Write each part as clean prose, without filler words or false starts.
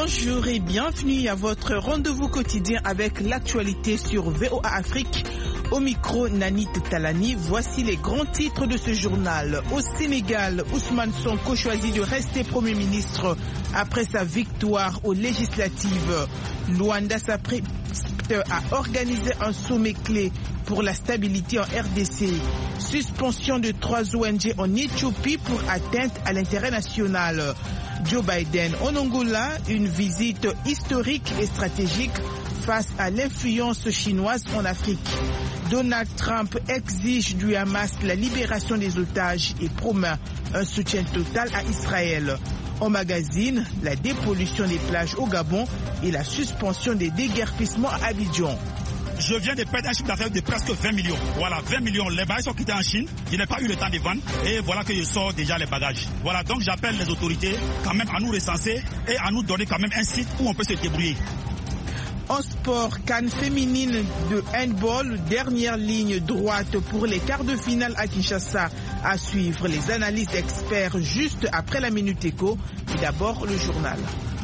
Bonjour et bienvenue à votre rendez-vous quotidien avec l'actualité sur VOA Afrique. Au micro, Nanit Talani, voici les grands titres de ce journal. Au Sénégal, Ousmane Sonko choisit de rester Premier ministre après sa victoire aux législatives. Luanda s'apprête à organiser un sommet clé pour la stabilité en RDC. Suspension de 3 ONG en Éthiopie pour atteinte à l'intérêt national. Joe Biden en Angola, une visite historique et stratégique face à l'influence chinoise en Afrique. Donald Trump exige du Hamas la libération des otages et promet un soutien total à Israël. En magazine, la dépollution des plages au Gabon et la suspension des déguerpissements à Abidjan. Je viens de perdre un chiffre d'affaires de presque 20 millions. Voilà, 20 millions. Les bagages sont quittés en Chine. Je n'ai pas eu le temps de vendre. Et voilà que je sors déjà les bagages. Voilà, donc j'appelle les autorités quand même à nous recenser et à nous donner quand même un site où on peut se débrouiller. En sport, CAN féminine de handball, dernière ligne droite pour les quarts de finale à Kinshasa. À suivre les analyses d'experts juste après la Minute Éco. Et d'abord le journal.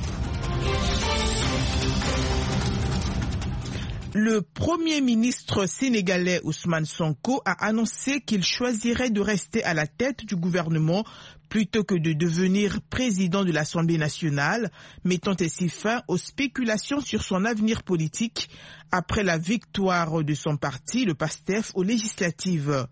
Le Premier ministre sénégalais Ousmane Sonko a annoncé qu'il choisirait de rester à la tête du gouvernement plutôt que de devenir président de l'Assemblée nationale, mettant ainsi fin aux spéculations sur son avenir politique après la victoire de son parti, le PASTEF, aux législatives.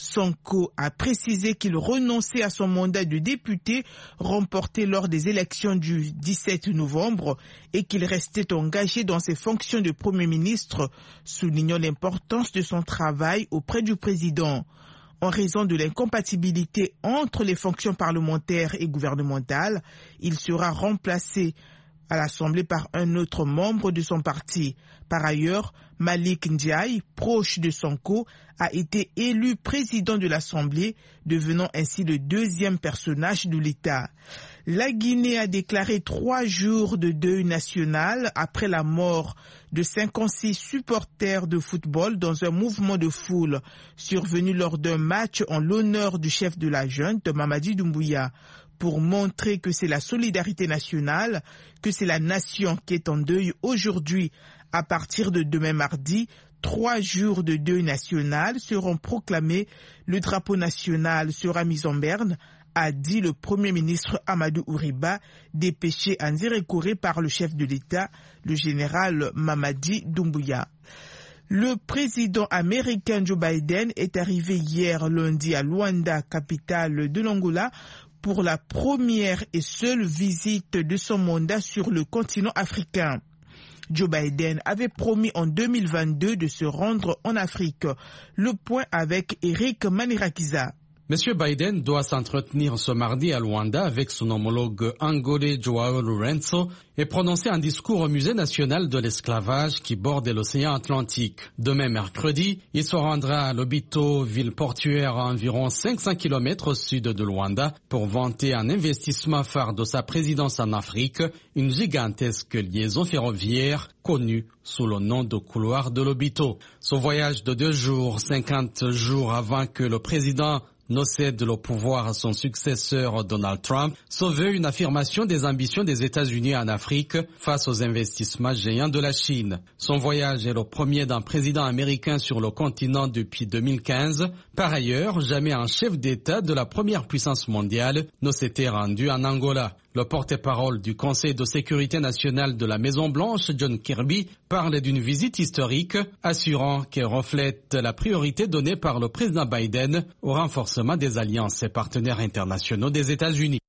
Sonko a précisé qu'il renonçait à son mandat de député remporté lors des élections du 17 novembre et qu'il restait engagé dans ses fonctions de Premier ministre, soulignant l'importance de son travail auprès du président. En raison de l'incompatibilité entre les fonctions parlementaires et gouvernementales, il sera remplacé à l'Assemblée par un autre membre de son parti. Par ailleurs, Malik Ndiaye, proche de Sonko, a été élu président de l'Assemblée, devenant ainsi le deuxième personnage de l'État. La Guinée a déclaré 3 jours de deuil national après la mort de 56 supporters de football dans un mouvement de foule survenu lors d'un match en l'honneur du chef de la junte, Mamadi Doumbouya. Pour montrer que c'est la solidarité nationale, que c'est la nation qui est en deuil aujourd'hui. À partir de demain mardi, 3 jours de deuil national seront proclamés. Le drapeau national sera mis en berne, a dit le Premier ministre Amadou Ouriba, dépêché à Nzérékoré par le chef de l'État, le général Mamadi Doumbouya. Le président américain Joe Biden est arrivé hier lundi à Luanda, capitale de l'Angola, pour la première et seule visite de son mandat sur le continent africain. Joe Biden avait promis en 2022 de se rendre en Afrique. Le point avec Eric Manirakiza. Monsieur Biden doit s'entretenir ce mardi à Luanda avec son homologue angolais Joao Lourenço et prononcer un discours au Musée national de l'esclavage qui borde l'océan Atlantique. Demain mercredi, il se rendra à Lobito, ville portuaire à environ 500 km au sud de Luanda, pour vanter un investissement phare de sa présidence en Afrique, une gigantesque liaison ferroviaire connue sous le nom de couloir de Lobito. Ce voyage de 2 jours, 50 jours avant que le président ne cède le pouvoir à son successeur Donald Trump, se veut une affirmation des ambitions des États-Unis en Afrique face aux investissements géants de la Chine. Son voyage est le premier d'un président américain sur le continent depuis 2015. Par ailleurs, jamais un chef d'État de la première puissance mondiale ne s'était rendu en Angola. Le porte-parole du Conseil de sécurité nationale de la Maison-Blanche, John Kirby, parle d'une visite historique, assurant qu'elle reflète la priorité donnée par le président Biden au renforcement des alliances et partenaires internationaux des États-Unis.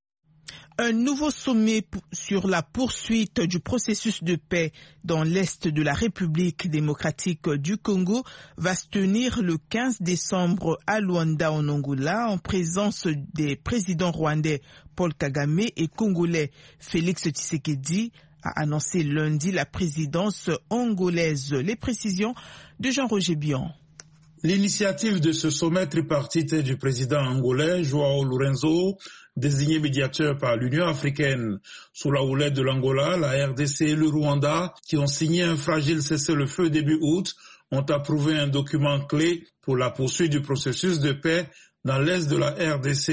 Un nouveau sommet sur la poursuite du processus de paix dans l'est de la République démocratique du Congo va se tenir le 15 décembre à Luanda en Angola en présence des présidents rwandais Paul Kagame et congolais Félix Tshisekedi, a annoncé lundi la présidence angolaise. Les précisions de Jean-Roger Bion. L'initiative de ce sommet tripartite du président angolais Joao Lourenço, désigné médiateur par l'Union africaine, sous la houlette de l'Angola, la RDC et le Rwanda, qui ont signé un fragile cessez-le-feu début août, ont approuvé un document clé pour la poursuite du processus de paix dans l'est de la RDC.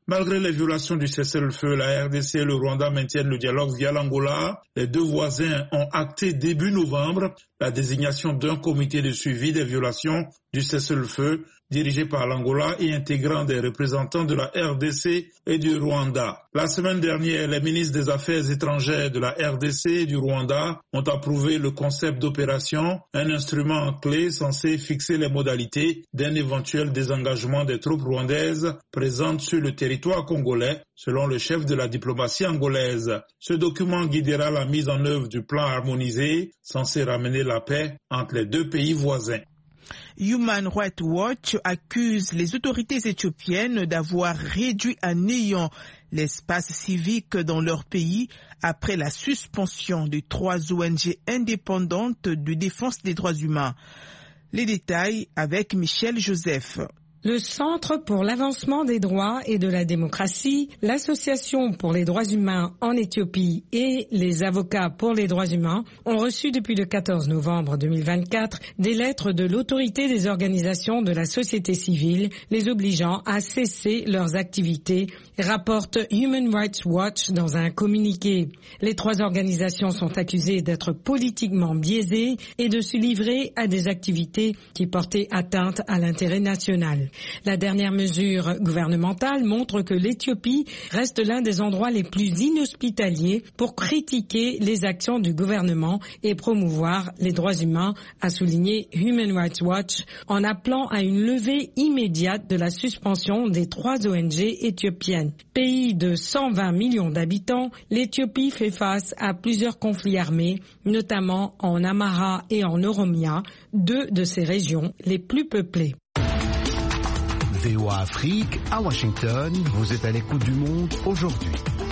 Malgré les violations du cessez-le-feu, la RDC et le Rwanda maintiennent le dialogue via l'Angola. Les deux voisins ont acté début novembre la désignation d'un comité de suivi des violations du cessez-le-feu dirigé par l'Angola et intégrant des représentants de la RDC et du Rwanda. La semaine dernière, les ministres des Affaires étrangères de la RDC et du Rwanda ont approuvé le concept d'opération, un instrument clé censé fixer les modalités d'un éventuel désengagement des troupes rwandaises présentes sur le territoire congolais, selon le chef de la diplomatie angolaise. Ce document guidera la mise en œuvre du plan harmonisé censé ramener la paix entre les deux pays voisins. Human Rights Watch accuse les autorités éthiopiennes d'avoir réduit à néant l'espace civique dans leur pays après la suspension de 3 ONG indépendantes de défense des droits humains. Les détails avec Michel Joseph. Le Centre pour l'avancement des droits et de la démocratie, l'Association pour les droits humains en Éthiopie et les avocats pour les droits humains ont reçu depuis le 14 novembre 2024 des lettres de l'autorité des organisations de la société civile les obligeant à cesser leurs activités, rapporte Human Rights Watch dans un communiqué. Les 3 organisations sont accusées d'être politiquement biaisées et de se livrer à des activités qui portaient atteinte à l'intérêt national. La dernière mesure gouvernementale montre que l'Éthiopie reste l'un des endroits les plus inhospitaliers pour critiquer les actions du gouvernement et promouvoir les droits humains, a souligné Human Rights Watch en appelant à une levée immédiate de la suspension des 3 ONG éthiopiennes. Pays de 120 millions d'habitants, l'Éthiopie fait face à plusieurs conflits armés, notamment en Amhara et en Oromia, 2 de ces régions les plus peuplées. VOA Afrique, à Washington, vous êtes à l'écoute du monde aujourd'hui.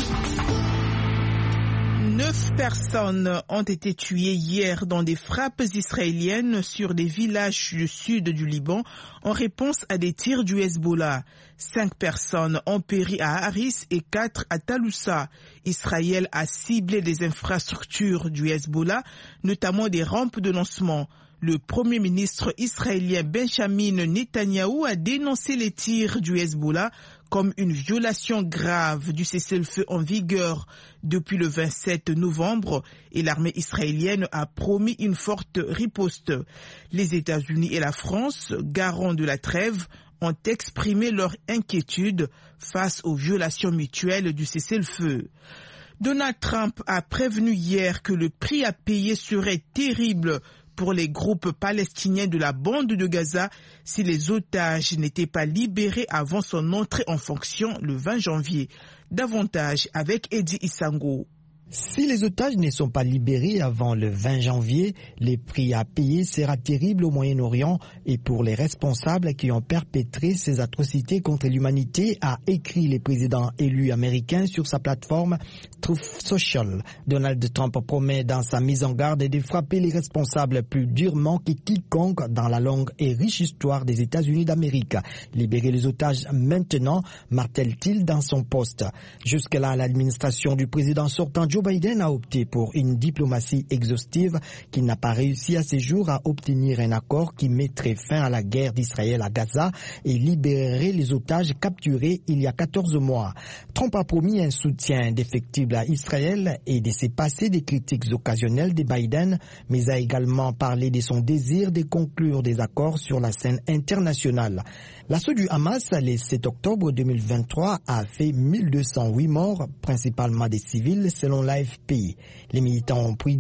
9 personnes ont été tuées hier dans des frappes israéliennes sur des villages du sud du Liban en réponse à des tirs du Hezbollah. 5 personnes ont péri à Haris et 4 à Taloussa. Israël a ciblé des infrastructures du Hezbollah, notamment des rampes de lancement. Le Premier ministre israélien Benjamin Netanyahou a dénoncé les tirs du Hezbollah comme une violation grave du cessez-le-feu en vigueur depuis le 27 novembre et l'armée israélienne a promis une forte riposte. Les États-Unis et la France, garants de la trêve, ont exprimé leur inquiétude face aux violations mutuelles du cessez-le-feu. Donald Trump a prévenu hier que le prix à payer serait terrible pour les groupes palestiniens de la bande de Gaza si les otages n'étaient pas libérés avant son entrée en fonction le 20 janvier. Davantage avec Eddie Isango. Si les otages ne sont pas libérés avant le 20 janvier, les prix à payer sera terrible au Moyen-Orient et pour les responsables qui ont perpétré ces atrocités contre l'humanité, a écrit le président élu américain sur sa plateforme Truth Social. Donald Trump promet dans sa mise en garde de frapper les responsables plus durement que quiconque dans la longue et riche histoire des États-Unis d'Amérique. Libérer les otages maintenant, martèle-t-il dans son poste. Jusque-là, l'administration du président sortant Joe Biden a opté pour une diplomatie exhaustive qui n'a pas réussi à ce jour à obtenir un accord qui mettrait fin à la guerre d'Israël à Gaza et libérerait les otages capturés il y a 14 mois. Trump a promis un soutien indéfectible à Israël et de se passer des critiques occasionnelles de Biden, mais a également parlé de son désir de conclure des accords sur la scène internationale. L'assaut du Hamas le 7 octobre 2023 a fait 1208 morts, principalement des civils, selon l'AFP. Les militants ont pris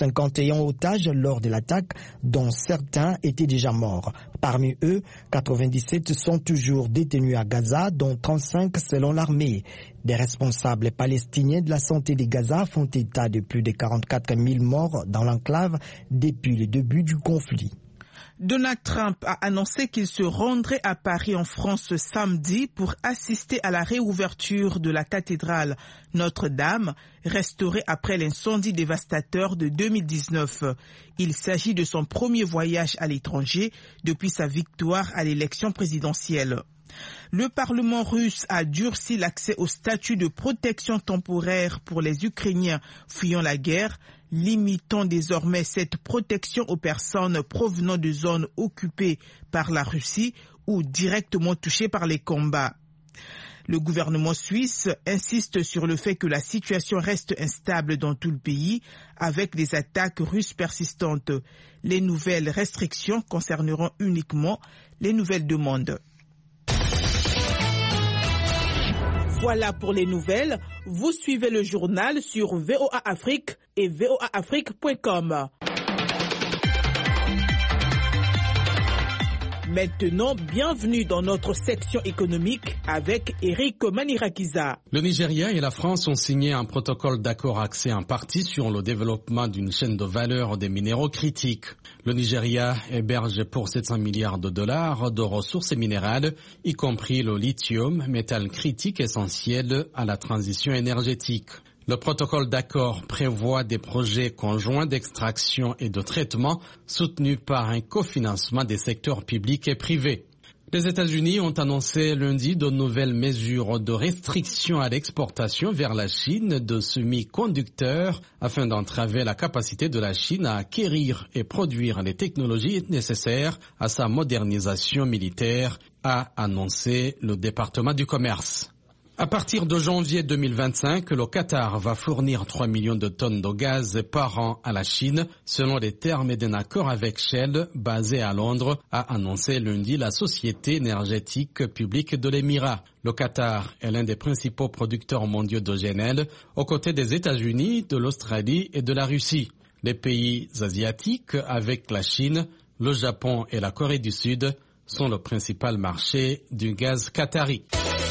251 otages lors de l'attaque, dont certains étaient déjà morts. Parmi eux, 97 sont toujours détenus à Gaza, dont 35 selon l'armée. Des responsables palestiniens de la santé de Gaza font état de plus de 44 000 morts dans l'enclave depuis le début du conflit. Donald Trump a annoncé qu'il se rendrait à Paris en France samedi pour assister à la réouverture de la cathédrale Notre-Dame, restaurée après l'incendie dévastateur de 2019. Il s'agit de son premier voyage à l'étranger depuis sa victoire à l'élection présidentielle. Le Parlement russe a durci l'accès au statut de protection temporaire pour les Ukrainiens fuyant la guerre, limitant désormais cette protection aux personnes provenant de zones occupées par la Russie ou directement touchées par les combats. Le gouvernement suisse insiste sur le fait que la situation reste instable dans tout le pays avec des attaques russes persistantes. Les nouvelles restrictions concerneront uniquement les nouvelles demandes. Voilà pour les nouvelles. Vous suivez le journal sur VOA Afrique et voaafrique.com. Maintenant, bienvenue dans notre section économique avec Eric Manirakiza. Le Nigeria et la France ont signé un protocole d'accord axé en partie sur le développement d'une chaîne de valeur des minéraux critiques. Le Nigeria héberge pour 700 milliards de dollars de ressources minérales, y compris le lithium, métal critique essentiel à la transition énergétique. Le protocole d'accord prévoit des projets conjoints d'extraction et de traitement soutenus par un cofinancement des secteurs publics et privés. Les États-Unis ont annoncé lundi de nouvelles mesures de restriction à l'exportation vers la Chine de semi-conducteurs afin d'entraver la capacité de la Chine à acquérir et produire les technologies nécessaires à sa modernisation militaire, a annoncé le département du commerce. À partir de janvier 2025, le Qatar va fournir 3 millions de tonnes de gaz par an à la Chine, selon les termes d'un accord avec Shell, basé à Londres, a annoncé lundi la Société énergétique publique de l'Émirat. Le Qatar est l'un des principaux producteurs mondiaux de GNL, aux côtés des États-Unis, de l'Australie et de la Russie. Les pays asiatiques, avec la Chine, le Japon et la Corée du Sud, sont le principal marché du gaz qatari.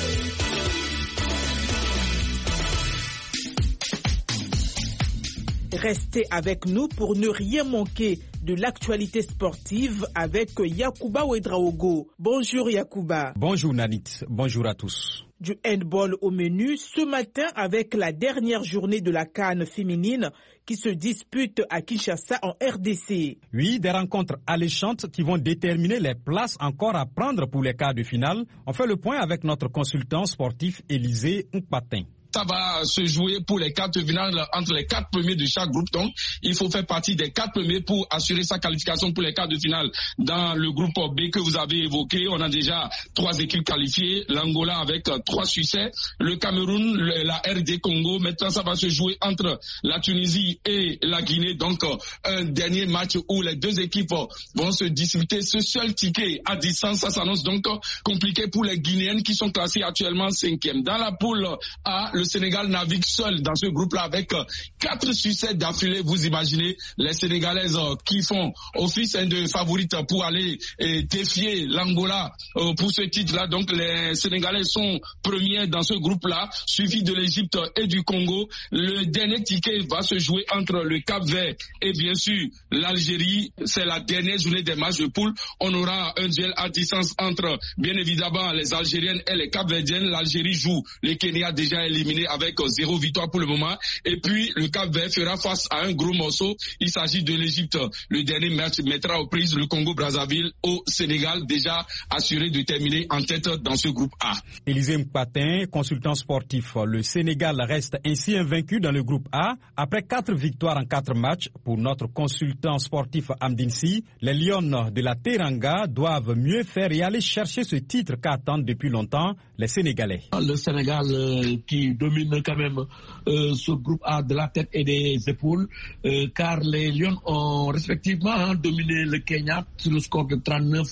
Restez avec nous pour ne rien manquer de l'actualité sportive avec Yacouba Ouedraogo. Bonjour Yacouba. Bonjour Nanit, bonjour à tous. Du handball au menu ce matin avec la dernière journée de la CAN féminine qui se dispute à Kinshasa en RDC. Oui, des rencontres alléchantes qui vont déterminer les places encore à prendre pour les quarts de finale. On fait le point avec notre consultant sportif Élisée Nkpatin. Ça va se jouer pour les 4 finales entre les 4 premiers de chaque groupe. Donc, il faut faire partie des 4 premiers pour assurer sa qualification pour les quarts de finale. Dans le groupe B que vous avez évoqué, on a déjà 3 équipes qualifiées. L'Angola avec 3 succès. Le Cameroun, la RD Congo. Maintenant, ça va se jouer entre la Tunisie et la Guinée. Donc, un dernier match où les 2 équipes vont se disputer ce seul ticket à distance. Ça s'annonce donc compliqué pour les Guinéennes qui sont classées actuellement 5e. Dans la poule A, le Sénégal navigue seul dans ce groupe-là avec 4 succès d'affilée. Vous imaginez les Sénégalaises qui font office de favorites pour aller défier l'Angola pour ce titre-là. Donc les Sénégalais sont premiers dans ce groupe-là, suivi de l'Égypte et du Congo. Le dernier ticket va se jouer entre le Cap-Vert et bien sûr l'Algérie. C'est la dernière journée des matchs de poule. On aura un duel à distance entre bien évidemment les Algériennes et les Cap-Verdiennes. L'Algérie joue le Kenya déjà éliminé avec 0 victoire pour le moment. Et puis, le Cap-Vert fera face à un gros morceau. Il s'agit de l'Égypte. Le dernier match mettra aux prises le Congo-Brazzaville au Sénégal, déjà assuré de terminer en tête dans ce groupe A. Élisée Mpatin, consultant sportif. Le Sénégal reste ainsi invaincu dans le groupe A. Après 4 victoires en 4 matchs, pour notre consultant sportif Amdinsi, les Lions de la Teranga doivent mieux faire et aller chercher ce titre qu'attendent depuis longtemps les Sénégalais. Le Sénégal qui domine quand même ce groupe A de la tête et des épaules, car les Lions ont respectivement dominé le Kenya sur le score de 39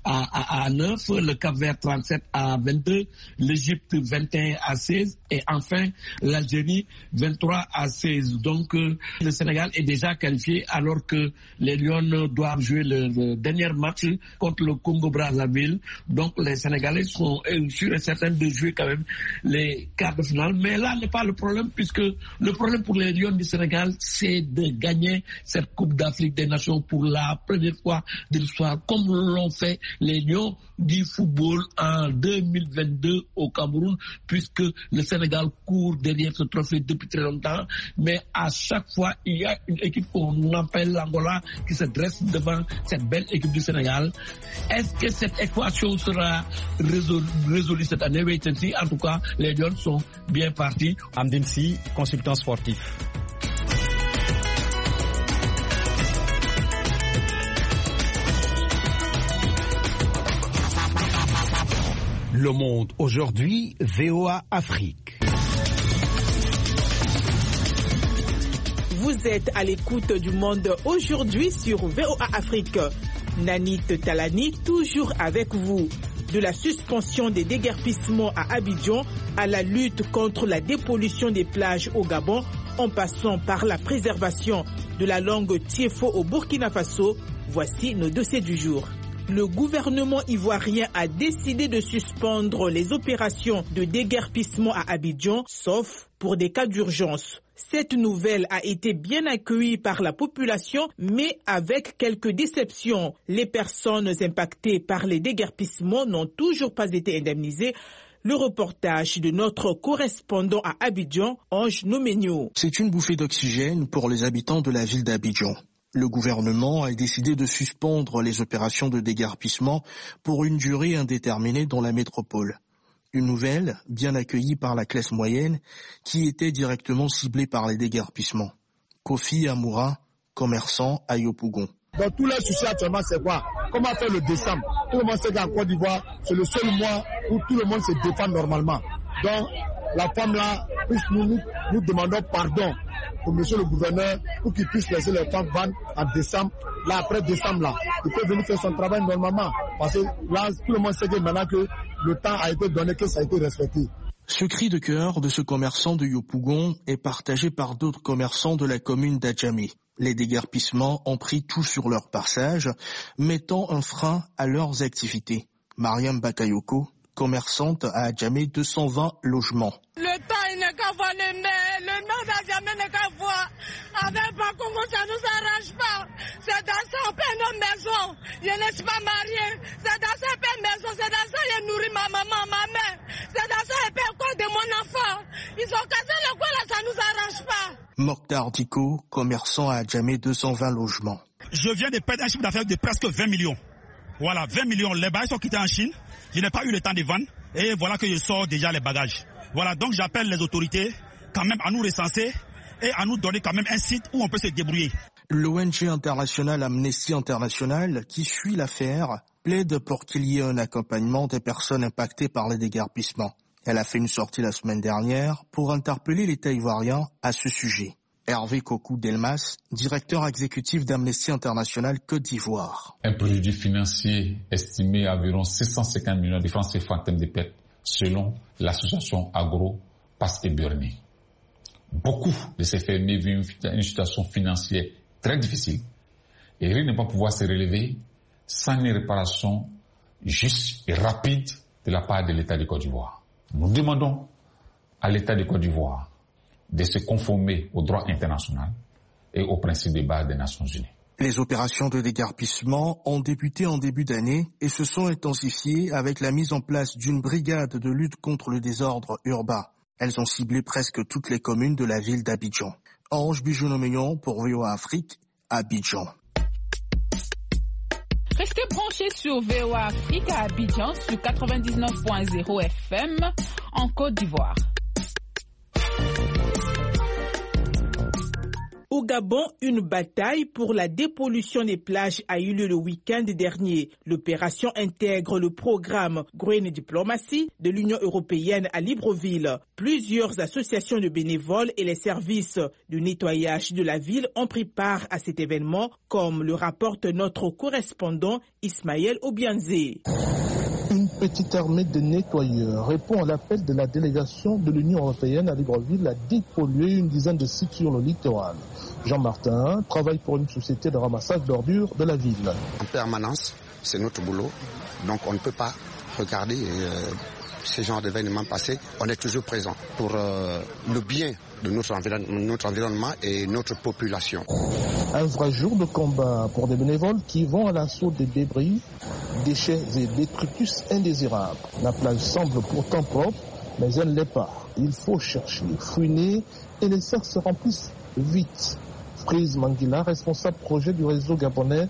à 9, le Cap-Vert 37 à 22, l'Égypte 21 à 16 et enfin l'Algérie 23 à 16. Donc le Sénégal est déjà qualifié alors que les Lions doivent jouer le dernier match contre le Congo-Brazzaville. Donc les Sénégalais sont sûrs et certains de jouer quand même les quarts de finale. Mais là n'est pas le problème, puisque le problème pour les Lions du Sénégal, c'est de gagner cette Coupe d'Afrique des Nations pour la première fois de l'histoire, comme l'ont fait les Lions du football en 2022 au Cameroun, puisque le Sénégal court derrière ce trophée depuis très longtemps. Mais à chaque fois, il y a une équipe qu'on appelle l'Angola qui se dresse devant cette belle équipe du Sénégal. Est-ce que cette équation sera résolue cette année? En tout cas, les Lions sont bien partis. Amdinsi, consultant sportif. Le Monde aujourd'hui, VOA Afrique. Vous êtes à l'écoute du Monde aujourd'hui sur VOA Afrique. Nanit Talani, toujours avec vous. De la suspension des déguerpissements à Abidjan à la lutte contre la dépollution des plages au Gabon, en passant par la préservation de la langue Tiefo au Burkina Faso, voici nos dossiers du jour. Le gouvernement ivoirien a décidé de suspendre les opérations de déguerpissement à Abidjan, sauf pour des cas d'urgence. Cette nouvelle a été bien accueillie par la population, mais avec quelques déceptions. Les personnes impactées par les déguerpissements n'ont toujours pas été indemnisées. Le reportage de notre correspondant à Abidjan, Ange Nomenio. C'est une bouffée d'oxygène pour les habitants de la ville d'Abidjan. Le gouvernement a décidé de suspendre les opérations de déguerpissement pour une durée indéterminée dans la métropole. Une nouvelle bien accueillie par la classe moyenne qui était directement ciblée par les déguerpissements. Kofi Amoura, commerçant à Yopougon. Dans tous les soucis actuellement, c'est quoi? Comment faire le décembre? Tout le monde sait qu'en Côte d'Ivoire, c'est le seul mois où tout le monde se défend normalement. Donc, la femme là, nous demandons pardon au monsieur le gouverneur pour qu'il puisse laisser les femmes vendre en décembre. Là, après décembre, là, il peut venir faire son travail normalement. Parce que là, tout le monde sait que maintenant que le temps a été donné, que ça a été respecté. Ce cri de cœur de ce commerçant de Yopougon est partagé par d'autres commerçants de la commune d'Adjamé. Les déguerpissements ont pris tout sur leur passage, mettant un frein à leurs activités. Mariam Bakayoko, commerçante à Adjamé, 220 logements. Le temps, il n'est qu'à voir le maire d'Adjamé n'est qu'à voir. Avec Bakongo, ça ne nous arrange pas. C'est dans ça on paie nos maisons. Je ne suis pas mariée. C'est dans ça on paie maison. C'est dans ça je nourris ma maman, ma mère. C'est dans ça je paie le corps de mon enfant. Ils ont cassé le coin là, ça ne nous arrange pas. Mokhtar Diko, commerçant à Adjamé, 220 logements. Je viens de perdre un chiffre d'affaires de presque 20 millions. Voilà, 20 millions. Les bagages sont quittés en Chine. Je n'ai pas eu le temps de vendre. Et voilà que je sors déjà les bagages. Voilà, donc j'appelle les autorités quand même à nous recenser et à nous donner quand même un site où on peut se débrouiller. L'ONG internationale Amnesty International, qui suit l'affaire, plaide pour qu'il y ait un accompagnement des personnes impactées par les déguerpissements. Elle a fait une sortie la semaine dernière pour interpeller l'État ivoirien à ce sujet. Hervé Kokou Delmas, directeur exécutif d'Amnesty International Côte d'Ivoire. Un préjudice financier estimé à environ 650 millions de francs CFA en termes de pertes, selon l'association Agro Passe et Burné. Beaucoup de ces fermiers vivent une situation financière très difficile et rien ne va pouvoir se relever sans une réparation juste et rapide de la part de l'État de Côte d'Ivoire. Nous demandons à l'État de Côte d'Ivoire de se conformer au droit international et aux principes de base des Nations Unies. Les opérations de déguerpissement ont débuté en début d'année et se sont intensifiées avec la mise en place d'une brigade de lutte contre le désordre urbain. Elles ont ciblé presque toutes les communes de la ville d'Abidjan. Ange Bijounoméon pour VOA Afrique, Abidjan. Restez branchés sur VOA Afrique à Abidjan sur 99.0 FM en Côte d'Ivoire. Au Gabon, une bataille pour la dépollution des plages a eu lieu le week-end dernier. L'opération intègre le programme Green Diplomacy de l'Union européenne à Libreville. Plusieurs associations de bénévoles et les services de nettoyage de la ville ont pris part à cet événement, comme le rapporte notre correspondant Ismaël Obianzé. Une petite armée de nettoyeurs répond à l'appel de la délégation de l'Union européenne à Libreville à dépolluer une dizaine de sites sur le littoral. Jean-Martin travaille pour une société de ramassage d'ordures de la ville. En permanence, c'est notre boulot, donc on ne peut pas regarder ce genre d'événements passés. On est toujours présent pour le bien de notre environnement et notre population. Un vrai jour de combat pour des bénévoles qui vont à l'assaut des débris, déchets et détritus indésirables. La plage semble pourtant propre, mais elle ne l'est pas. Il faut chercher, fouiner et les cercles se remplissent vite. Frise Manguila, responsable projet du réseau gabonais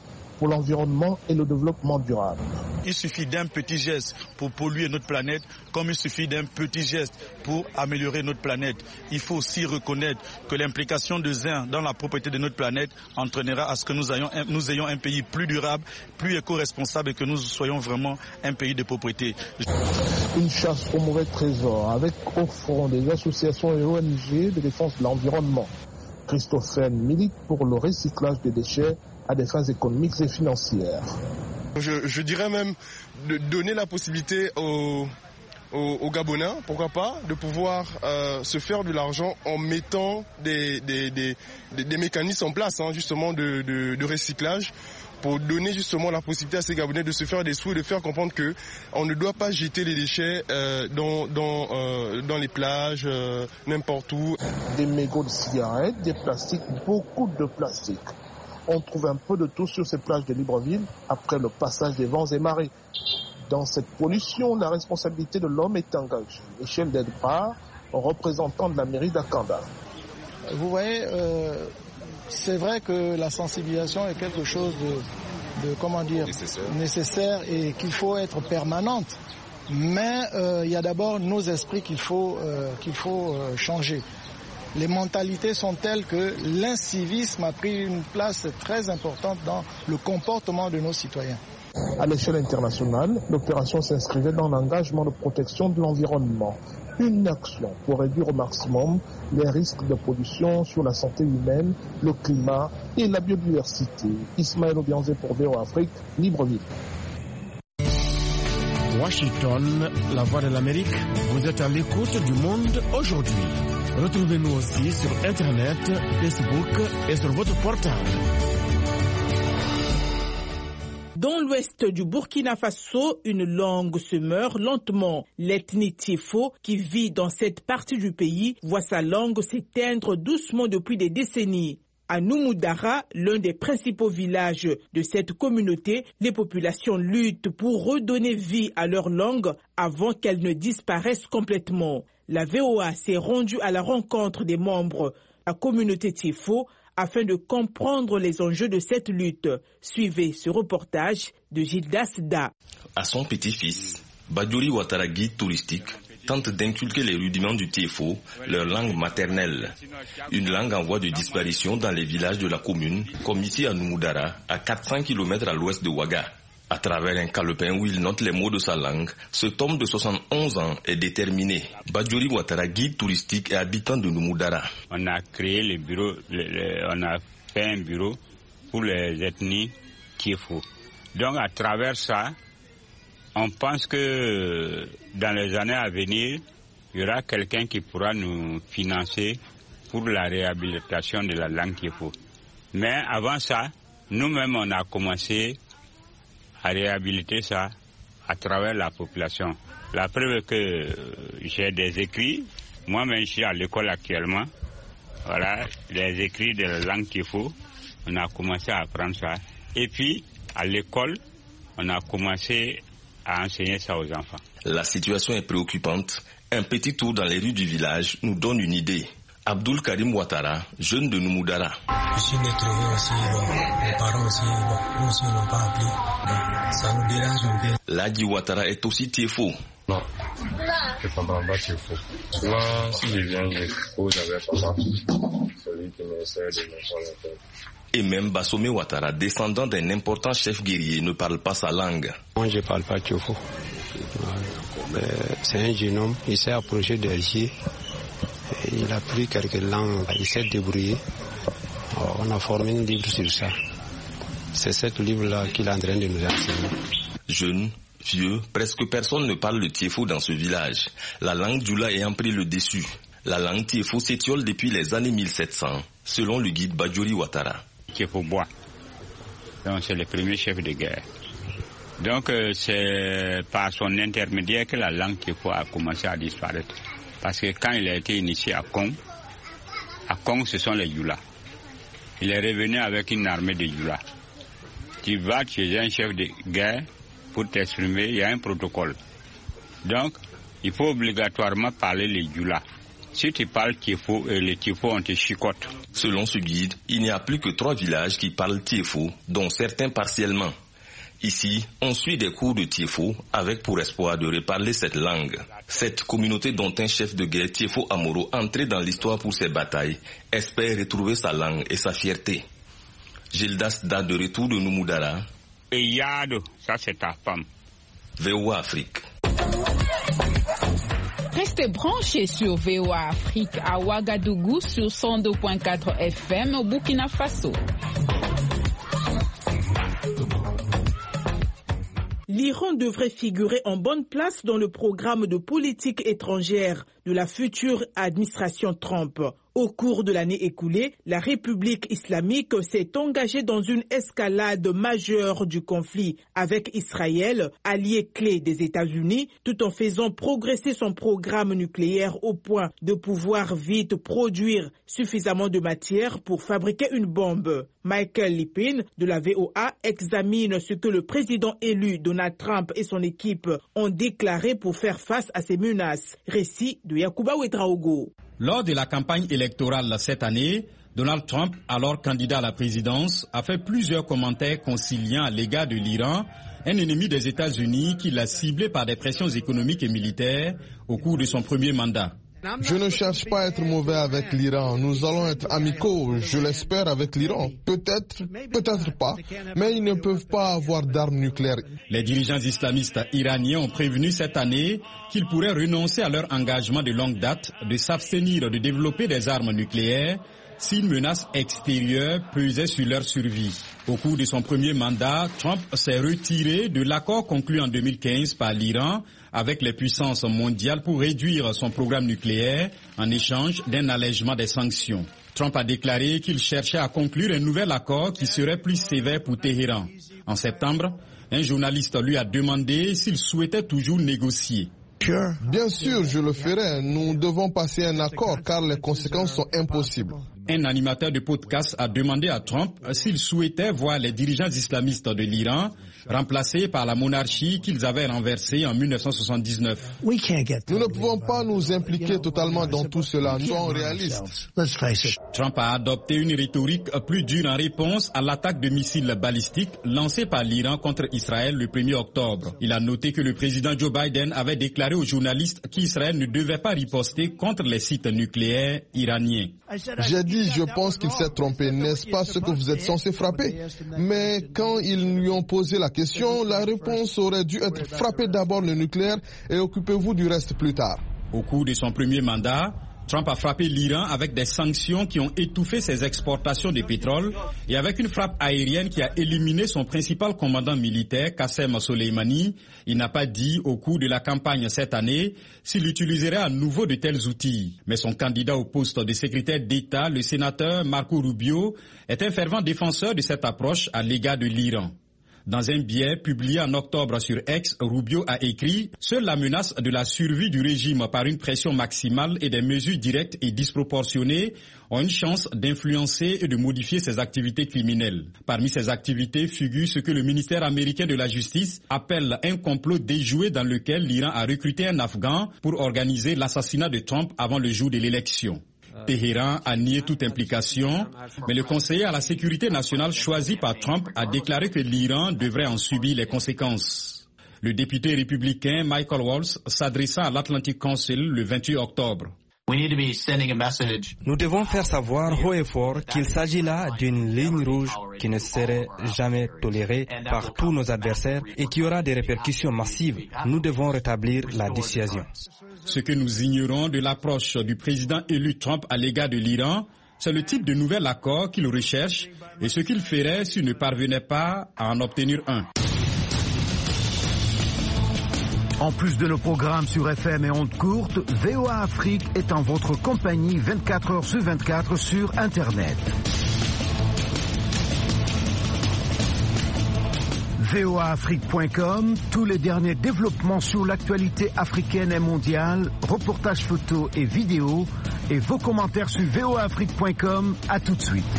pour l'environnement et le développement durable. Il suffit d'un petit geste pour polluer notre planète, comme il suffit d'un petit geste pour améliorer notre planète. Il faut aussi reconnaître que l'implication des uns dans la propriété de notre planète entraînera à ce que nous ayons un pays plus durable, plus éco-responsable et que nous soyons vraiment un pays de propriété. Une chasse au mauvais trésor avec au front des associations et ONG de défense de l'environnement. Christophène milite pour le recyclage des déchets à des fins économiques et financières. Je dirais même de donner la possibilité aux Gabonais, pourquoi pas, de pouvoir se faire de l'argent en mettant des mécanismes en place, justement de recyclage, pour donner justement la possibilité à ces Gabonais de se faire des sous et de faire comprendre qu'on ne doit pas jeter les déchets dans les plages, n'importe où. Des mégots de cigarettes, des plastiques, beaucoup de plastique. On trouve un peu de tout sur ces plages de Libreville après le passage des vents et marées. Dans cette pollution, la responsabilité de l'homme est engagée. Michel Delpar, représentant de la mairie d'Akanda. Vous voyez, c'est vrai que la sensibilisation est quelque chose de nécessaire et qu'il faut être permanente. Mais il y a d'abord nos esprits qu'il faut changer. Les mentalités sont telles que l'incivisme a pris une place très importante dans le comportement de nos citoyens. À l'échelle internationale, l'opération s'inscrivait dans l'engagement de protection de l'environnement. Une action pour réduire au maximum les risques de pollution sur la santé humaine, le climat et la biodiversité. Ismaël Obianzé pour VOA Afrique, Libreville. Washington, la voix de l'Amérique, vous êtes à l'écoute du monde aujourd'hui. Retrouvez-nous aussi sur Internet, Facebook et sur votre portable. Dans l'ouest du Burkina Faso, une langue se meurt lentement. L'ethnie Tiefo, qui vit dans cette partie du pays, voit sa langue s'éteindre doucement depuis des décennies. À Noumoudara, l'un des principaux villages de cette communauté, les populations luttent pour redonner vie à leur langue avant qu'elle ne disparaisse complètement. La VOA s'est rendue à la rencontre des membres de la communauté Tiefo afin de comprendre les enjeux de cette lutte. Suivez ce reportage de Gildas Da. À son petit-fils, Badjouri Ouattara, guide touristique, tente d'inculquer les rudiments du Tiefo, leur langue maternelle. Une langue en voie de disparition dans les villages de la commune, comme ici à Noumoudara, à 400 km à l'ouest de Ouaga. À travers un calepin où il note les mots de sa langue, cet homme de 71 ans est déterminé. Badjouri Ouattara, guide touristique et habitant de Noumoudara. On a créé les bureaux, on a fait un bureau pour les ethnies Tiefo. Donc à travers ça, on pense que dans les années à venir, il y aura quelqu'un qui pourra nous financer pour la réhabilitation de la langue Tiefo. Mais avant ça, nous-mêmes on a commencé à réhabiliter ça à travers la population. La preuve que j'ai des écrits, moi-même je suis à l'école actuellement, voilà, les écrits de la langue Tiefo, on a commencé à apprendre ça. Et puis, à l'école, on a commencé à enseigner ça aux enfants. La situation est préoccupante. Un petit tour dans les rues du village nous donne une idée. Abdul Karim Ouattara, jeune de Noumoudara. Je suis né trouvé aussi, mes parents aussi, nous aussi n'ont pas appris. Ça nous dérange un peu. Ladi Ouattara est aussi Tiefo. Non, je ne comprends pas Tiefo. Souvent, si je viens, je pose avec papa, celui qui m'essaie de me faire. Et même Bassomé Ouattara, descendant d'un important chef guerrier, ne parle pas sa langue. Moi, je ne parle pas Tiefo. C'est un jeune homme, il s'est approché d'Alger. Il a pris quelques langues, il s'est débrouillé. On a formé un livre sur ça. C'est ce livre-là qu'il est en train de nous enseigner. Jeune, vieux, presque personne ne parle le Tiefo dans ce village. La langue Djoula ayant pris le dessus. La langue Tiefo s'étiole depuis les années 1700, selon le guide Badjouri Ouattara. Tiefo boit. Donc c'est le premier chef de guerre. Donc c'est par son intermédiaire que la langue Tiefo a commencé à disparaître. Parce que quand il a été initié à Kong ce sont les Youla. Il est revenu avec une armée de Youla. Tu vas chez un chef de guerre pour t'exprimer, il y a un protocole. Donc, il faut obligatoirement parler les Youla. Si tu parles Tiefo, les Tiefo on te chicote. Selon ce guide, il n'y a plus que 3 villages qui parlent Tiefo, dont certains partiellement. Ici, on suit des cours de Tiefo avec pour espoir de reparler cette langue. Cette communauté dont un chef de guerre, Tiefo Amoro, entré dans l'histoire pour ses batailles, espère retrouver sa langue et sa fierté. Gildas date de retour de Noumoudara. Et Yado, ça c'est ta femme. VOA Afrique. Restez branchés sur VOA Afrique à Ouagadougou sur 102.4 FM au Burkina Faso. L'Iran devrait figurer en bonne place dans le programme de politique étrangère de la future administration Trump. Au cours de l'année écoulée, la République islamique s'est engagée dans une escalade majeure du conflit avec Israël, allié clé des États-Unis, tout en faisant progresser son programme nucléaire au point de pouvoir vite produire suffisamment de matière pour fabriquer une bombe. Michael Lipin de la VOA examine ce que le président élu Donald Trump et son équipe ont déclaré pour faire face à ces menaces. Récit de Yacouba Ouedraogo. Lors de la campagne électorale cette année, Donald Trump, alors candidat à la présidence, a fait plusieurs commentaires conciliants à l'égard de l'Iran, un ennemi des États-Unis qu'il a ciblé par des pressions économiques et militaires au cours de son premier mandat. Je ne cherche pas à être mauvais avec l'Iran. Nous allons être amicaux, je l'espère, avec l'Iran. Peut-être, peut-être pas, mais ils ne peuvent pas avoir d'armes nucléaires. Les dirigeants islamistes iraniens ont prévenu cette année qu'ils pourraient renoncer à leur engagement de longue date de s'abstenir de développer des armes nucléaires si une menace extérieure pesait sur leur survie. Au cours de son premier mandat, Trump s'est retiré de l'accord conclu en 2015 par l'Iran avec les puissances mondiales pour réduire son programme nucléaire en échange d'un allègement des sanctions. Trump a déclaré qu'il cherchait à conclure un nouvel accord qui serait plus sévère pour Téhéran. En septembre, un journaliste lui a demandé s'il souhaitait toujours négocier. Bien sûr, je le ferai. Nous devons passer un accord car les conséquences sont impossibles. Un animateur de podcast a demandé à Trump s'il souhaitait voir les dirigeants islamistes de l'Iran remplacés par la monarchie qu'ils avaient renversée en 1979. Nous ne pouvons pas nous impliquer totalement dans tout cela. Nous sommes réalistes. Trump a adopté une rhétorique plus dure en réponse à l'attaque de missiles balistiques lancée par l'Iran contre Israël le 1er octobre. Il a noté que le président Joe Biden avait déclaré aux journalistes qu'Israël ne devait pas riposter contre les sites nucléaires iraniens. J'ai dit, je pense qu'il s'est trompé. N'est-ce pas ce que vous êtes censé frapper? Mais quand ils lui ont posé la question, la réponse aurait dû être frappez d'abord le nucléaire et occupez-vous du reste plus tard. Au cours de son premier mandat, Trump a frappé l'Iran avec des sanctions qui ont étouffé ses exportations de pétrole et avec une frappe aérienne qui a éliminé son principal commandant militaire, Qassem Soleimani. Il n'a pas dit au cours de la campagne cette année s'il utiliserait à nouveau de tels outils. Mais son candidat au poste de secrétaire d'État, le sénateur Marco Rubio, est un fervent défenseur de cette approche à l'égard de l'Iran. Dans un billet publié en octobre sur X, Rubio a écrit « Seule la menace de la survie du régime par une pression maximale et des mesures directes et disproportionnées ont une chance d'influencer et de modifier ses activités criminelles. » Parmi ces activités figure ce que le ministère américain de la Justice appelle un complot déjoué dans lequel l'Iran a recruté un Afghan pour organiser l'assassinat de Trump avant le jour de l'élection. Téhéran a nié toute implication, mais le conseiller à la sécurité nationale choisi par Trump a déclaré que l'Iran devrait en subir les conséquences. Le député républicain Michael Waltz s'adressa à l'Atlantic Council le 28 octobre. Nous devons faire savoir haut et fort qu'il s'agit là d'une ligne rouge qui ne serait jamais tolérée par tous nos adversaires et qui aura des répercussions massives. Nous devons rétablir la dissuasion. Ce que nous ignorons de l'approche du président élu Trump à l'égard de l'Iran, c'est le type de nouvel accord qu'il recherche et ce qu'il ferait s'il ne parvenait pas à en obtenir un. En plus de nos programmes sur FM et ondes courtes, VOA Afrique est en votre compagnie 24 heures sur 24 sur Internet. voaafrique.com, tous les derniers développements sur l'actualité africaine et mondiale, reportages photos et vidéos, et vos commentaires sur voaafrique.com. À tout de suite.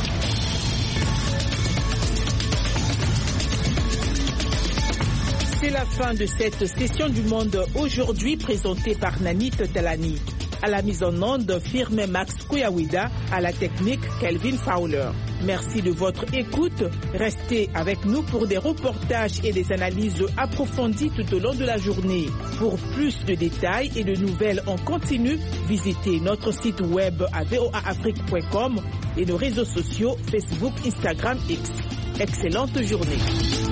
C'est la fin de cette session du Monde aujourd'hui présentée par Nanit Talani. À la mise en onde, firme Max Kouyawida, à la technique Kelvin Fowler. Merci de votre écoute. Restez avec nous pour des reportages et des analyses approfondies tout au long de la journée. Pour plus de détails et de nouvelles en continu, visitez notre site web à voaafrique.com et nos réseaux sociaux Facebook, Instagram, X. Excellente journée.